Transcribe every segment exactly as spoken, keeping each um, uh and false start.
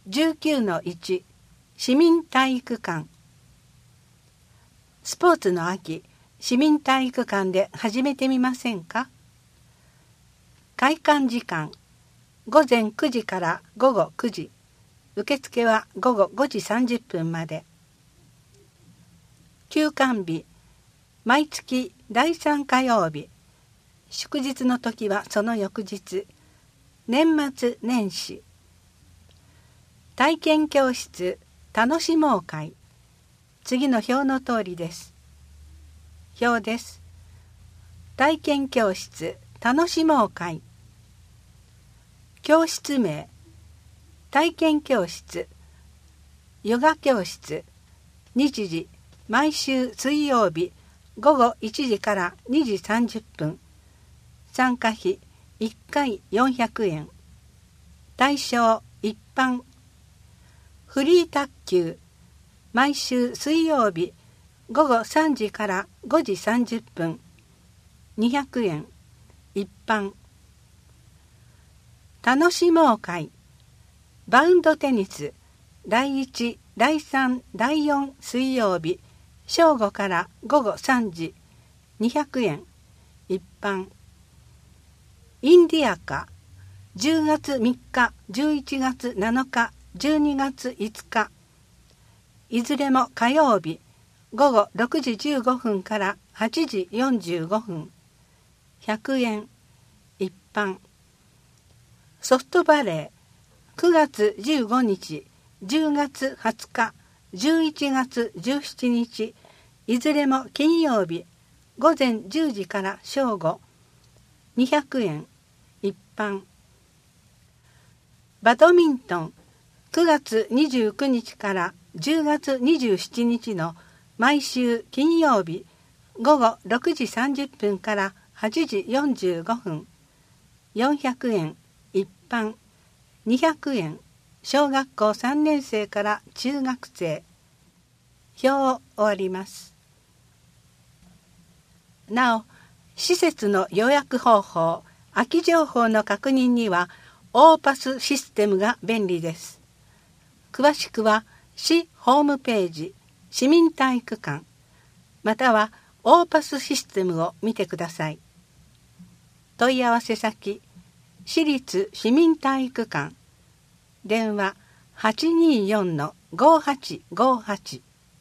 じゅうきゅうのいち 市民体育館。スポーツの秋、市民体育館で始めてみませんか？開館時間ごぜんくじからごごくじ、受付はごごごじさんじゅっぷんまで。休館日毎月だいさん火曜日、祝日の時はその翌日。年末年始体験教室楽しもう会。次の表の通りです。表です。体験教室楽しもう会。教室名体験教室ヨガ教室。日時毎週水曜日ごごいちじからにじさんじゅっぷん。参加費いっかいよんひゃくえん。対象一般。フリー卓球毎週水曜日ごごさんじからごじさんじゅっぷん。にひゃくえん。一般。楽しもう会バウンドテニスだいいち、だいさん、だいよん水曜日正午からごごさんじ。にひゃくえん。一般。インディアカじゅうがつみっか、じゅういちがつなのか、じゅうにがついつか。いずれも火曜日ごごろくじじゅうごふんからはちじよんじゅうごふん。ひゃくえん。一般。ソフトバレーくがつじゅうごにち、じゅうがつはつか、じゅういちがつじゅうしちにち。いずれも金曜日ごぜんじゅうじから正午。にひゃくえん。一般。バドミントンくがつにじゅうくにちからじゅうがつにじゅうしちにちの毎週金曜日ごごろくじさんじゅっぷんからはちじよんじゅうごふん。よんひゃくえん。一般。にひゃくえん。小学校さんねんせいから中学生。表を終わります。なお、施設の予約方法、空き情報の確認にはオーパスシステムが便利です。詳しくは市ホームページ市民体育館またはオーパスシステムを見てください。問い合わせ先市立市民体育館電話 はちにーよんのごはちごはち。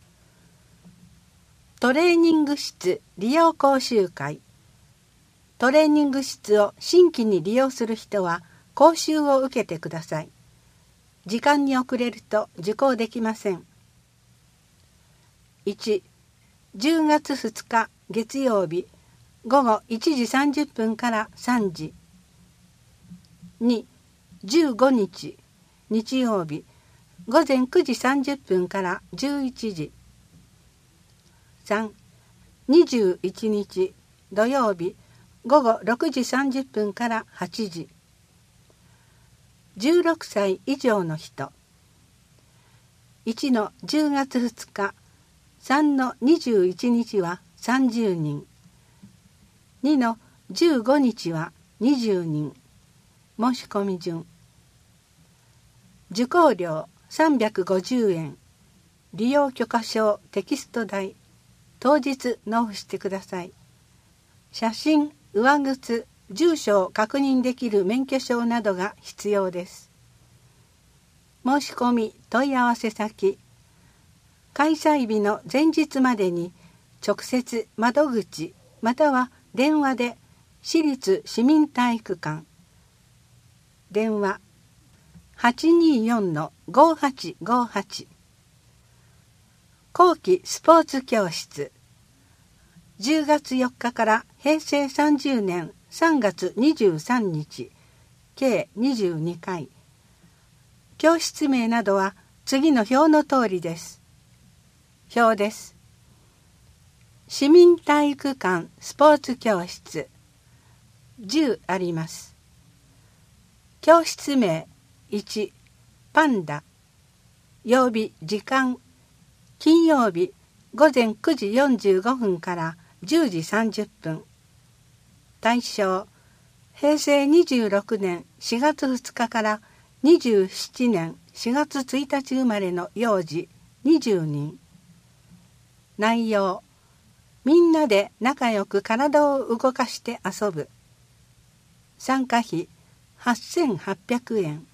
トレーニング室利用講習会。トレーニング室を新規に利用する人は講習を受けてください。時間に遅れると受講できません。いち、じゅうがつふつか月曜日ごごいちじさんじゅっぷんからさんじ。に、じゅうごにち日曜日ごぜんくじさんじゅっぷんからじゅういちじ。さん、にじゅういちにち土曜日ごごろくじさんじゅっぷんからはちじ。じゅうろくさい以上の人。いちのじゅうがつふつか、さんのにじゅういちにちはさんじゅうにん、にのじゅうごにちはにじゅうにん。申し込み順。受講料さんびゃくごじゅうえん。利用許可証テキスト代。当日納付してください。写真、上靴、住所を確認できる免許証などが必要です。申し込み問い合わせ先開催日の前日までに直接窓口または電話で市立市民体育館電話 はちにーよんのごはちごはち。後期スポーツ教室じゅうがつよっかからへいせいさんじゅうねんさんがつにじゅうさんにち計にじゅうにかい。教室名などは次の表の通りです。表です。市民体育館スポーツ教室じゅうあります。教室名いちパンダ曜日時間金曜日ごぜんくじよんじゅうごふんからじゅうじさんじゅっぷん。対象へいせいにじゅうろくねんしがつふつかからにじゅうななねんしがつついたち生まれの幼児にじゅうにん。内容、みんなで仲良く体を動かして遊ぶ。参加費はっせんはっぴゃくえん。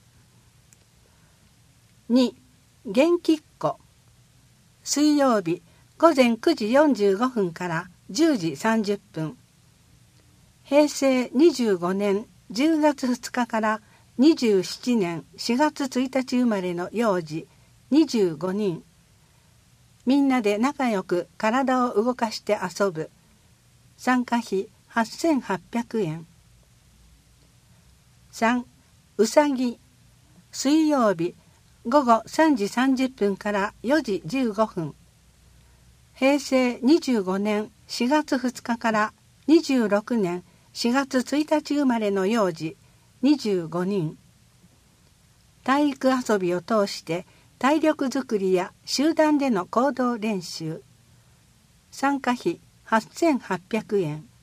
に、元気っ子。水曜日ごぜんくじよんじゅうごふんからじゅうじさんじゅっぷん。へいせいにじゅうごねんじゅうがつふつかからにじゅうななねんしがつついたち生まれの幼児にじゅうごにん。みんなで仲良く体を動かして遊ぶ。参加費はっせんはっぴゃくえん。さん、うさぎ。水曜日ごごさんじさんじゅっぷんからよじじゅうごふん。へいせいにじゅうごねんしがつふつかからにじゅうろくねんしがつついたち生まれの幼児にじゅうごにん。体育遊びを通して体力づくりや集団での行動練習。参加費はっせんはっぴゃくえん。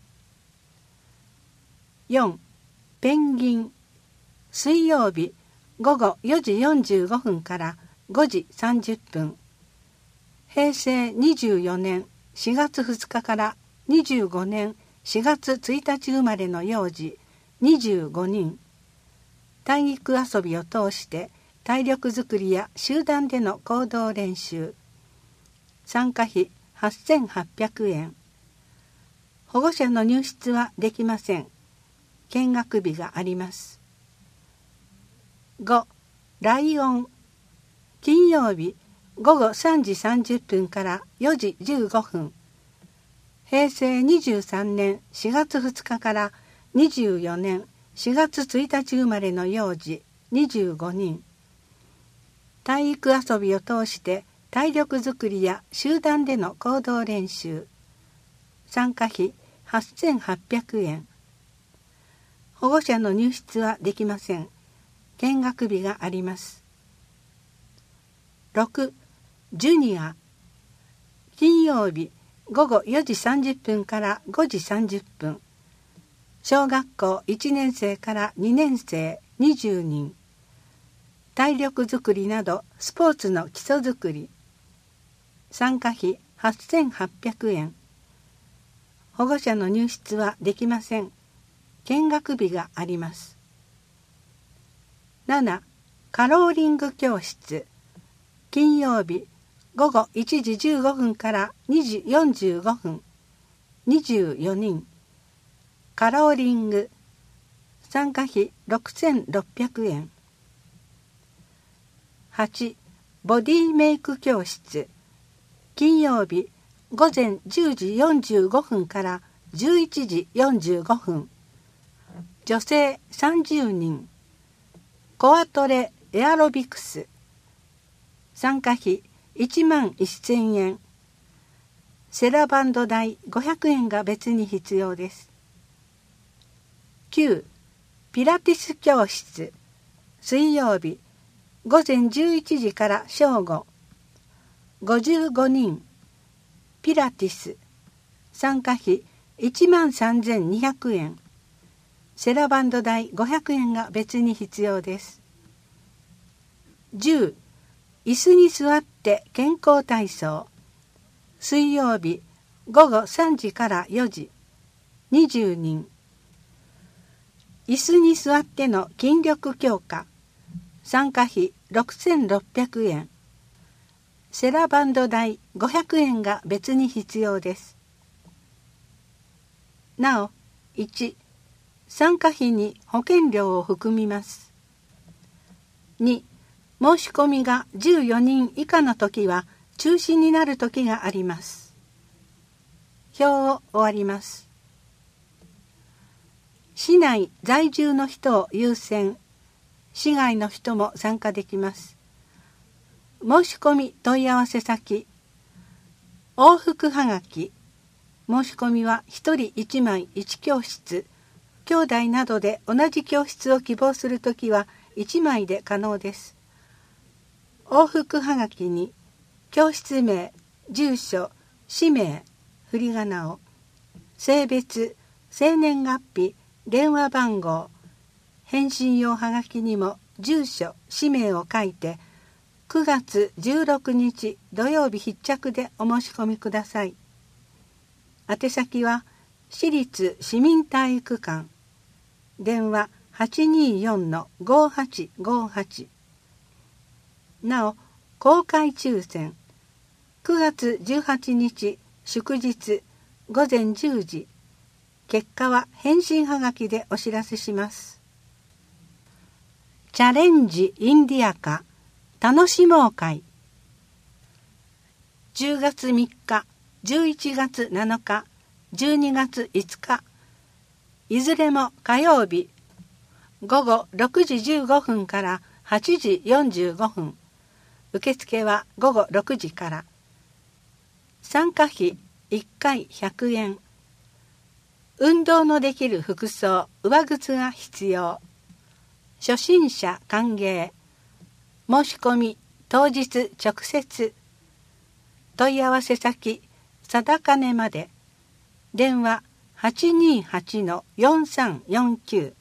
よん、ペンギン。水曜日ごごよじよんじゅうごふんからごじさんじゅっぷん。へいせいにじゅうよねんしがつふつかからにじゅうごねんしがつついたち生まれの幼児にじゅうごにん。体育遊びを通して体力づくりや集団での行動練習。参加費はっせんはっぴゃくえん。保護者の入室はできません。見学日があります。ご、ライオン。金曜日ごごさんじさんじゅっぷんからよじじゅうごふん。へいせいにじゅうさんねんしがつふつかからにじゅうよねんしがつついたち生まれの幼児にじゅうごにん。体育遊びを通して体力づくりや集団での行動練習。参加費はっせんはっぴゃくえん。保護者の入室はできません。見学日があります。ろく、ジュニア。金曜日ごごよじさんじゅっぷんからごじさんじゅっぷん。小学校いちねんせいからにねんせいにじゅうにん。体力づくりなどスポーツの基礎づくり。参加費はっせんはっぴゃくえん。保護者の入室はできません。見学日があります。なな、カローリング教室。金曜日ごごいちじじゅうごふんからにじよんじゅうごふん。にじゅうよにん。カローリング。参加費ろくせんろっぴゃくえん。はち、ボディメイク教室。金曜日ごぜんじゅうじよんじゅうごふんからじゅういちじよんじゅうごふん。女性さんじゅうにん。コアトレエアロビクス。参加費いちまんせんえん。セラバンド代ごひゃくえんが別に必要です。きゅう、ピラティス教室。水曜日ごぜんじゅういちじから正午。ごじゅうごにん。ピラティス。参加費いちまんさんぜんにひゃくえん。セラバンド代ごひゃくえんが別に必要です。じゅう、椅子に座って健康体操。水曜日ごごさんじからよじ。にじゅうにん。椅子に座っての筋力強化。参加費ろくせんろっぴゃくえん。セラバンド代ごひゃくえんが別に必要です。なお、いち、参加費に保険料を含みます。に、申し込みがじゅうよにん以下の時は中止になる時があります。表を終わります。市内在住の人を優先、市外の人も参加できます。申し込み問い合わせ先、往復はがき。申し込みはひとりいちまいいち教室、兄弟などで同じ教室を希望するときはいちまいで可能です。往復はがきに教室名、住所、氏名、振り仮名を、性別、生年月日、電話番号、返信用はがきにも住所、氏名を書いてくがつじゅうろくにち土曜日必着でお申し込みください。宛先は私立市民体育館、電話 はちにーよんのごはちごはち。なお、公開抽選、くがつじゅうはちにち祝日ごぜんじゅうじ、結果は返信はがきでお知らせします。チャレンジインディアカ楽しもう会、じゅうがつみっか、じゅういちがつなのか、じゅうにがついつか、いずれも火曜日、ごごろくじじゅうごふんからはちじよんじゅうごふん、受付はごごろくじから。参加費いっかいひゃくえん。運動のできる服装、上靴が必要。初心者歓迎。申し込み当日直接。問い合わせ先定金まで。電話 はちにーはちのよんさんよんきゅう。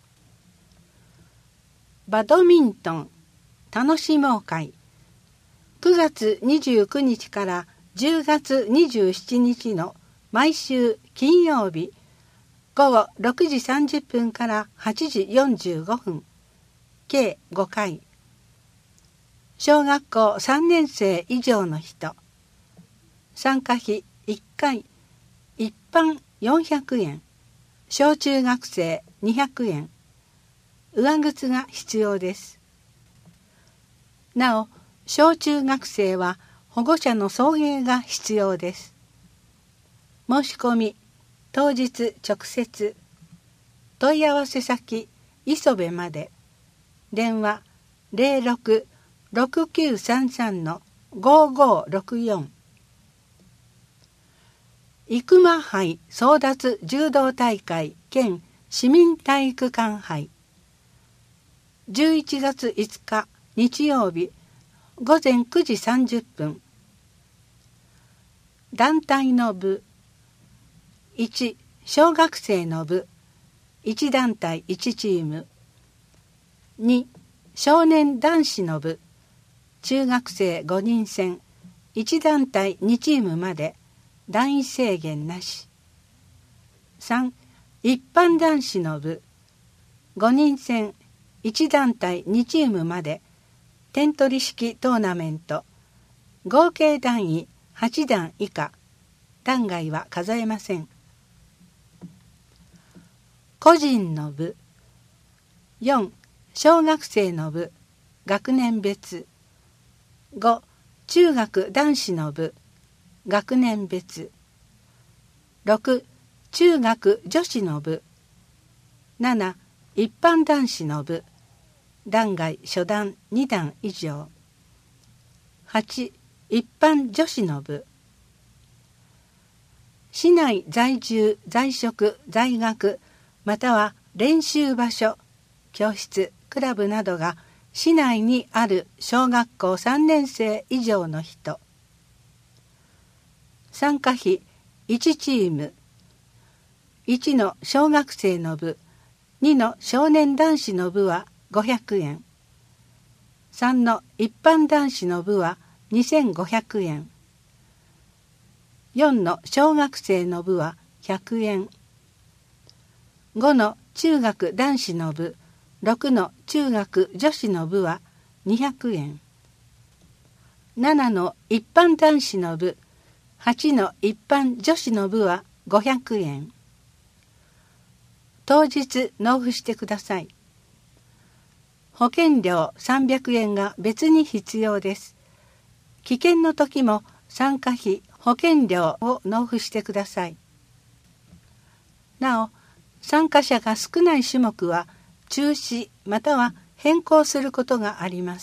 バドミントン楽しもう会、くがつにじゅうくにちからじゅうがつにじゅうしちにちの毎週金曜日、ごごろくじさんじゅっぷんからはちじよんじゅうごふん、計ごかい。小学校さんねんせい以上の人。参加費いっかい、一般よんひゃくえん、小中学生にひゃくえん。上靴が必要です。なお、小中学生は保護者の送迎が必要です。申し込み当日直接。問い合わせ先磯部まで。電話 ゼロろく ろくきゅうさんさんのごごろくよん。生馬杯争奪柔道大会兼市民体育館杯、じゅういちがついつか日曜日ごぜんくじさんじゅっぷん。団体の部いち、小学生の部いち団体いちチーム、に、少年男子の部中学生ごにんせんいち団体にチームまで団員制限なし。さん、一般男子の部ごにんせんいち団体にチームまで点取り式トーナメント、合計団位はちだん以下、団外は数えません。個人の部よん、小学生の部学年別、ご、中学男子の部学年別、ろく、中学女子の部、なな、一般男子の部団外初段にだん以上、はち、一般女子の部。市内在住在職在学または練習場所、教室、クラブなどが市内にある小学校さんねんせい以上の人。参加費いちチーム、いちの小学生の部、にの少年男子の部はごひゃくえん、さんの一般男子の部はにせんごひゃくえん、よんの小学生の部はひゃくえん、ごの中学男子の部、ろくの中学女子の部はにひゃくえん、ななの一般男子の部、はちの一般女子の部はごひゃくえん。当日納付してください。保険料さんびゃくえんが別に必要です。棄権の時も参加費、保険料を納付してください。なお、参加者が少ない種目は中止または変更することがあります。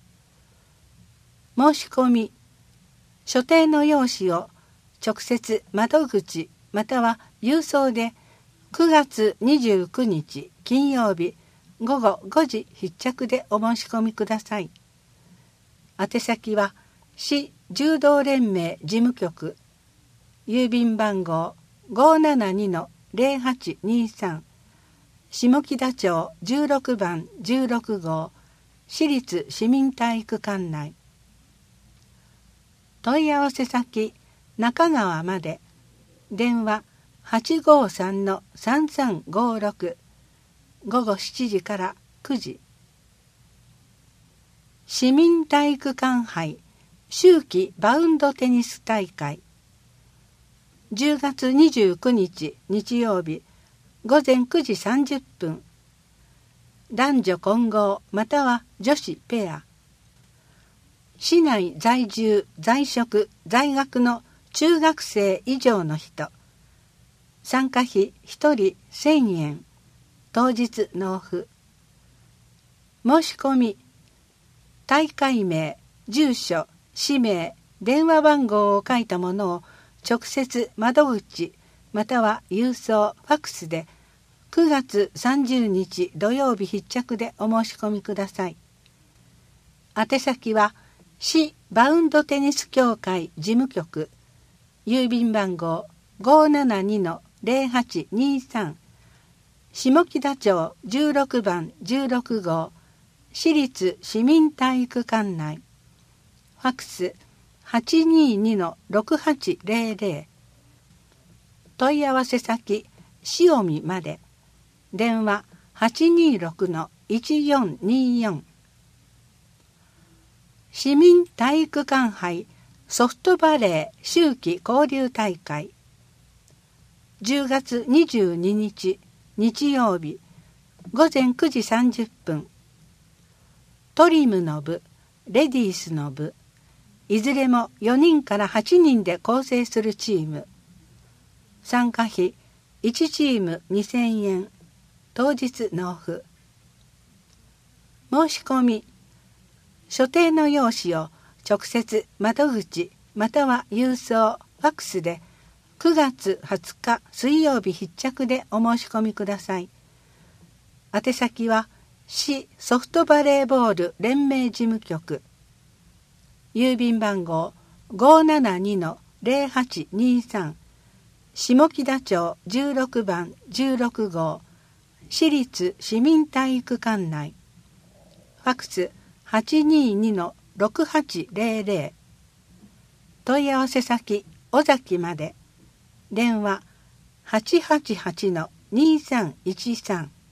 申し込み、所定の用紙を直接窓口または郵送でくがつにじゅうくにち金曜日ごごごじ必着でお申し込みください。宛先は市柔道連盟事務局、郵便番号 ごーななにのぜろはちにさん、下北町じゅうろくばんじゅうろくごう、 私立市民体育館内。問い合わせ先中川まで。電話 はちごさんのさんさんごろく。午後しちじからくじ。市民体育館杯秋季バウンドテニス大会。じゅうがつにじゅうくにち日曜日午前くじさんじゅっぷん。男女混合または女子ペア。市内在住在職在学の中学生以上の人。参加費ひとりせんえん。当日納付。申し込み大会名、住所、氏名、電話番号を書いたものを直接窓口または郵送ファックスでくがつさんじゅうにち土曜日必着でお申し込みください。宛先は市バウンドテニス協会事務局、郵便番号 ごーななにのぜろはちにさん、下北町じゅうろくばんじゅうろくごう、市立市民体育館内。ファックス はちにーにのろくはちぜろぜろ。問い合わせ先塩見まで。電話 はちにーろくのいちよんによん。市民体育館杯ソフトバレー秋季交流大会。じゅうがつにじゅうににち日曜日午前くじさんじゅっぷん。トリムの部、レディースの部、いずれもよにんからはちにんで構成するチーム。参加費いちチームにせんえん。当日納付。申し込み所定の用紙を直接窓口または郵送ファックスでくがつはつか水曜日必着でお申し込みください。宛先は市ソフトバレーボール連盟事務局、郵便番号 ごーななにのぜろはちにさん、下北町じゅうろくばんじゅうろくごう、市立市民体育館内。ファックス はちにーにのろくはちぜろぜろ。問い合わせ先尾崎まで。電話 はちはちはちのにさんいちさん。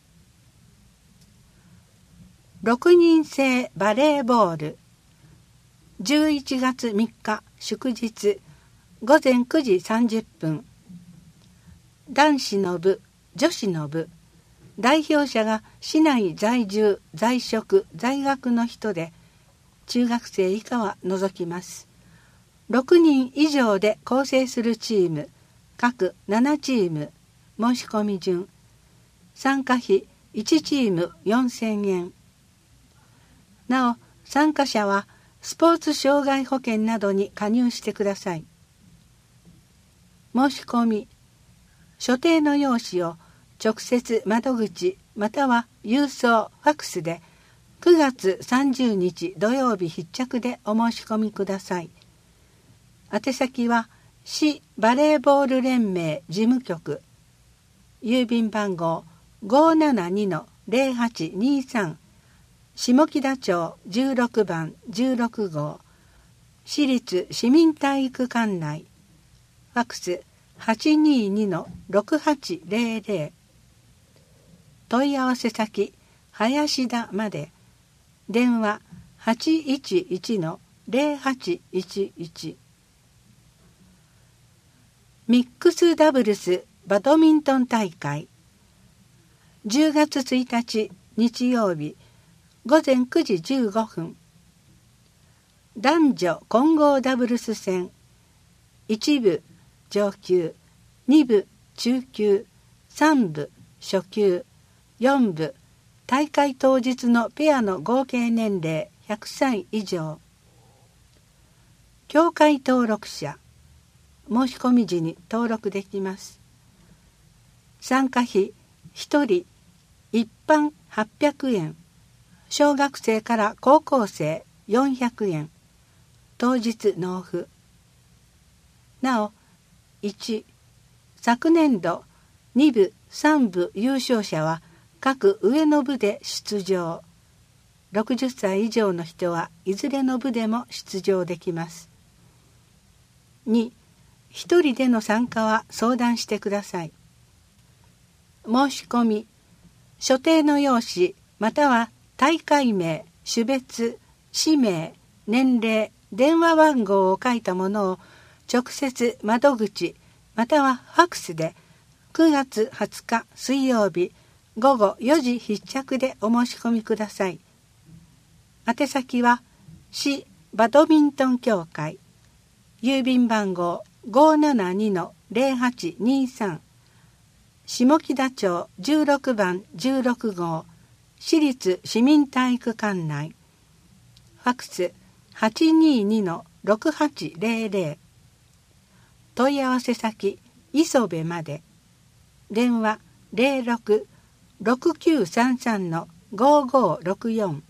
ろくにん制バレーボール。じゅういちがつみっか祝日午前くじさんじゅっぷん。男子の部、女子の部。代表者が市内在住在職在学の人で、中学生以下は除きます。ろくにん以上で構成するチーム各ななチーム。申し込み順。参加費いちチームよんせんえん。なお参加者はスポーツ障害保険などに加入してください。申し込み所定の用紙を直接窓口または郵送ファックスでくがつさんじゅうにち土曜日必着でお申し込みください。宛先は市バレーボール連盟事務局、郵便番号 ごーななにのぜろはちにさん、下北町じゅうろくばんじゅうろくごう、市立市民体育館内。ファックス はちにーにのろくはちぜろぜろ。問い合わせ先林田まで。電話 はちいちいちのぜろはちいちいち。ミックスダブルスバドミントン大会。じゅうがつついたち日曜日午前くじじゅうごふん。男女混合ダブルス戦。いち部上級、に部中級、さん部初級、よん部大会当日のペアの合計年齢ひゃくさい以上。協会登録者。申し込み時に登録できます。参加費ひとり一般はっぴゃくえん、小学生から高校生よんひゃくえん、当日納付。なお、いち、昨年度に部さん部優勝者は各上の部で出場。 ろくじゅっさい以上の人はいずれの部でも出場できます。に、一人での参加は相談してください。申し込み、所定の用紙または大会名、種別、氏名、年齢、電話番号を書いたものを直接窓口またはファクスでくがつはつか水曜日ごごよじ必着でお申し込みください。宛先は市バドミントン協会、郵便番号 ごーななにのぜろはちにさん、下北町じゅうろくばんじゅうろくごう、市立市民体育館内、ファクス はちにーにのろくはちぜろぜろ、問い合わせ先磯部まで、電話 ゼロろく ろくきゅうさんさんのごーごーろくよん。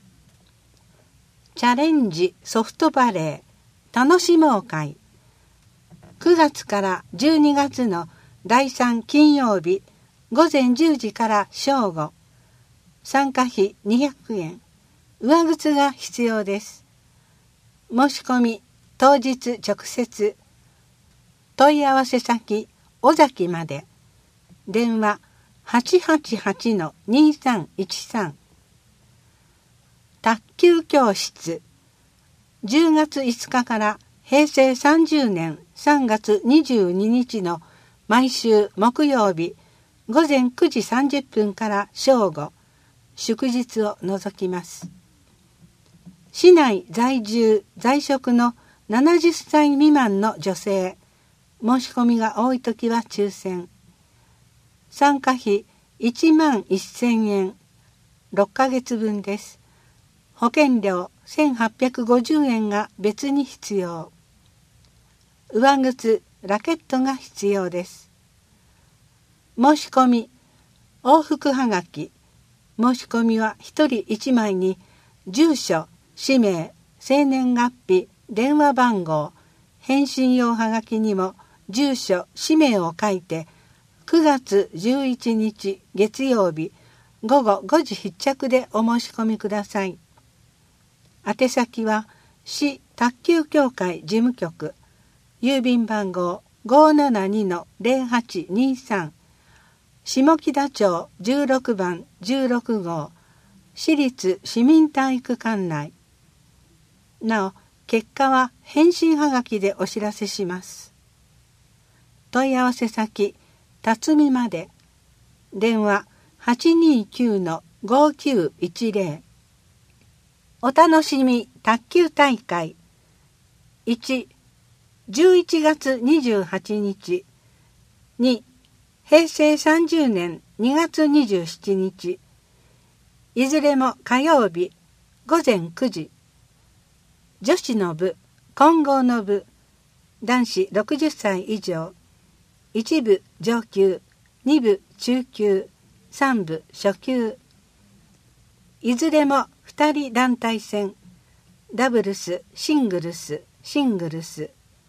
チャレンジソフトバレー楽しもう会、くがつからじゅうにがつのだいさん金曜日ごぜんじゅうじから正午、参加費にひゃくえん、上靴が必要です。申し込み当日直接、問い合わせ先尾崎まで、電話 はちはちはちのにさんいちさん。卓球教室、じゅうがついつかからへいせいさんじゅうねんさんがつにじゅうににちの毎週木曜日ごぜんくじさんじゅっぷんから正午、祝日を除きます。市内在住在職のななじゅっさい未満の女性、申し込みが多いときは抽選。参加費いちまんせんえん、ろっかげつぶんです。保険料せんはっぴゃくごじゅうえんが別に必要。上靴、ラケットが必要です。申し込み、往復はがき。申し込みはひとりいちまいに住所、氏名、生年月日、電話番号、返信用はがきにも住所、氏名を書いてくがつじゅういちにち月曜日ごごごじ必着でお申し込みください。宛先は市卓球協会事務局、郵便番号 ごーななにのぜろはちにさん、下北町じゅうろくばんじゅうろくごう、市立市民体育館内。なお、結果は返信はがきでお知らせします。問い合わせ先辰巳まで、電話 はちにーきゅうのごーきゅういちぜろ。お楽しみ卓球大会。いち、じゅういちがつにじゅうはちにち。に、へいせいさんじゅうねんにがつにじゅうしちにち。いずれも火曜日ごぜんくじ。女子の部、混合の部、男子ろくじゅっさい以上、いち部上級、に部中級、さん部初級。いずれもふたり団体戦、ダブルス、シングルス、シングルス。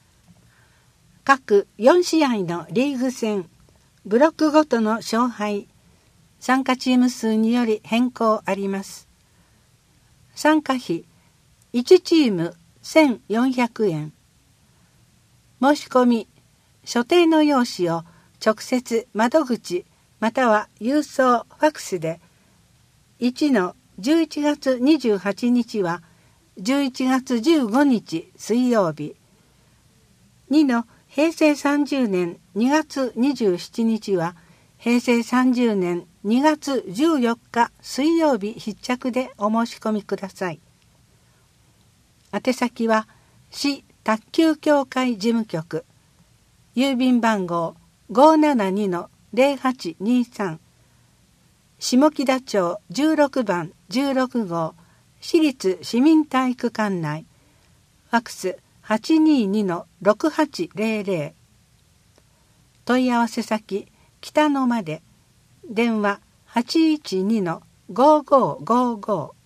各よんしあいのリーグ戦、ブロックごとの勝敗、参加チーム数により変更あります。参加費いちチームせんよんひゃくえん。申し込み、所定の用紙を直接窓口または郵送ファクスで、いちのじゅういちがつにじゅうはちにちはじゅういちがつじゅうごにち水曜日、にのへいせいさんじゅうねんにがつにじゅうしちにちはへいせいさんじゅうねんにがつじゅうよっか水曜日必着でお申し込みください。宛先は市卓球協会事務局、郵便番号 ごーななにのぜろはちにさん、下北町じゅうろくばんじゅうろくごう、市立市民体育館内、ファクス はちにーにのろくはちぜろぜろ。問い合わせ先北野まで、電話 はちいちにのごーごーごーごー。